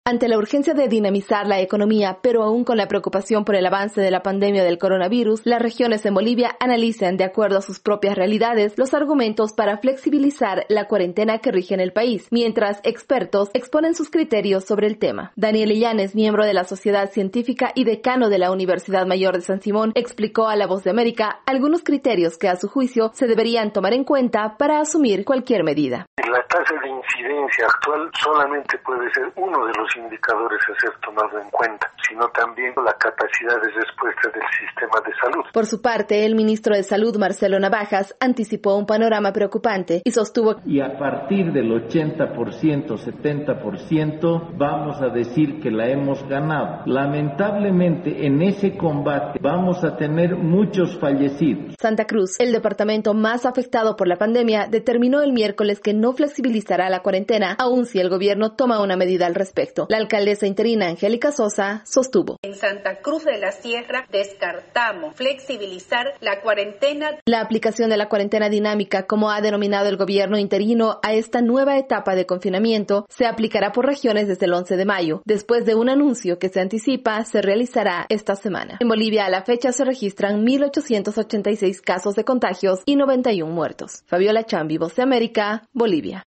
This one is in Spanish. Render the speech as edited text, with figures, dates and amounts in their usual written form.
Ante la urgencia de dinamizar la economía, pero aún con la preocupación por el avance de la pandemia del coronavirus, las regiones en Bolivia analizan, de acuerdo a sus propias realidades, los argumentos para flexibilizar la cuarentena que rige en el país, mientras expertos exponen sus criterios sobre el tema. Daniel Illanes, miembro de la Sociedad Científica y decano de la Universidad Mayor de San Simón, explicó a La Voz de América algunos criterios que, a su juicio, se deberían tomar en cuenta para asumir cualquier medida. La tasa de incidencia actual solamente puede ser uno de los indicadores a ser tomado en cuenta, sino también la capacidad de respuesta del sistema de salud. Por su parte, el ministro de Salud, Marcelo Navajas, anticipó un panorama preocupante y sostuvo: y a partir del 80%, 70%, vamos a decir que la hemos ganado. Lamentablemente, en ese combate vamos a tener muchos fallecidos. Santa Cruz, el departamento más afectado por la pandemia, determinó el miércoles que no flexibilizará la cuarentena, aun si el gobierno toma una medida al respecto. La alcaldesa interina Angélica Sosa sostuvo: en Santa Cruz de la Sierra descartamos flexibilizar la cuarentena. La aplicación de la cuarentena dinámica, como ha denominado el gobierno interino a esta nueva etapa de confinamiento, se aplicará por regiones desde el 11 de mayo, después de un anuncio que se anticipa se realizará esta semana. En Bolivia, a la fecha, se registran 1.886 casos de contagios y 91 muertos. Fabiola Chambi, Voz de América, Bolivia.